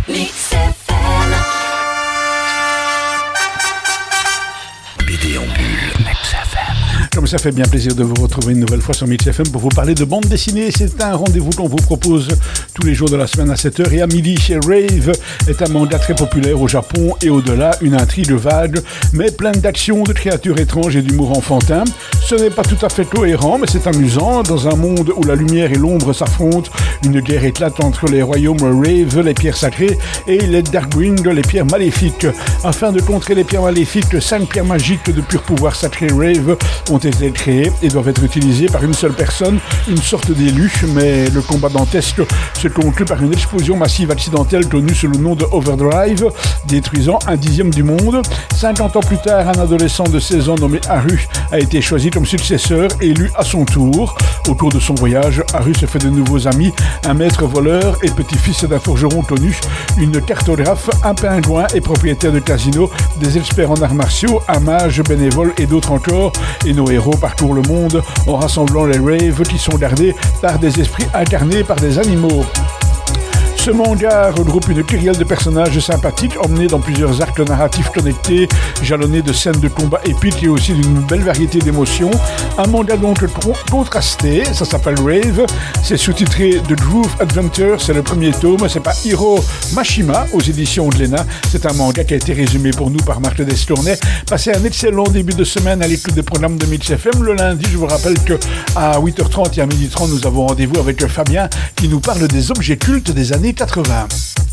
Mix FM. Comme ça fait bien plaisir de vous retrouver une nouvelle fois sur Mix FM pour vous parler de bande dessinée. C'est un rendez-vous qu'on vous propose tous les jours de la semaine à 7h. Et à midi, chez Rave est un manga très populaire au Japon et au-delà. Une intrigue vague, mais pleine d'action, de créatures étranges et d'humour enfantin. Ce n'est pas tout à fait cohérent, mais c'est amusant. Dans un monde où la lumière et l'ombre s'affrontent, une guerre éclate entre les royaumes Rave, les pierres sacrées, et les Darkwind, les pierres maléfiques. Afin de contrer les pierres maléfiques, 5 pierres magiques de pur pouvoir sacré Rave ont été créées et doivent être utilisées par une seule personne, une sorte d'élu, mais le combat dantesque se conclut par une explosion massive accidentelle connue sous le nom de Overdrive, détruisant 1/10 du monde. 50 ans plus tard, un adolescent de 16 ans nommé Haru a été choisi comme successeur, élu à son tour. Au cours de son voyage, Haru se fait de nouveaux amis, un maître voleur et petit-fils d'un forgeron connu, une cartographe, un pingouin et propriétaire de casino, des experts en arts martiaux, un mage bénévole et d'autres encore. Et nos héros parcourent le monde en rassemblant les Raves qui sont gardés par des esprits incarnés par des animaux. Ce manga regroupe une kyrielle de personnages sympathiques emmenés dans plusieurs arcs narratifs connectés, jalonnés de scènes de combat épiques et aussi d'une belle variété d'émotions. Un manga donc contrasté, ça s'appelle Rave, c'est sous-titré The Groove Adventure, c'est le premier tome, c'est pas Hiro Mashima aux éditions Glénat. C'est un manga qui a été résumé pour nous par Marc Destournay. Passez un excellent début de semaine à l'écoute des programmes de Mix FM. Le lundi, je vous rappelle qu'à 8h30 et à 12h30, nous avons rendez-vous avec Fabien qui nous parle des objets cultes des années 80.